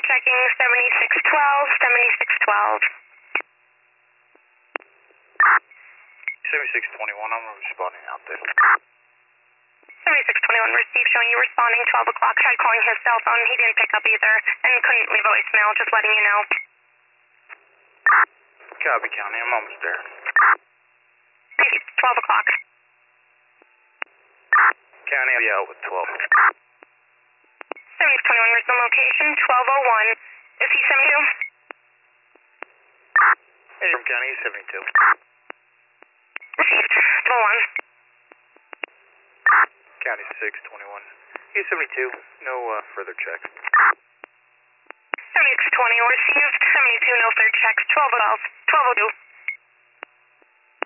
checking 7612, 7612. 7621, I'm responding out there. 7621 received, showing you responding 12 o'clock. Tried calling his cell phone, he didn't pick up either, and couldn't leave a voicemail, just letting you know. Copy, County, I'm almost there. 12 o'clock. County, I'll be out with 12. 7621, where's the location? 1201. Is he 72? Hey, from County, he's 72. Received. 1201. County 621. He's 72. No further checks. 7620 received. 72, no third checks. 1212. 1202.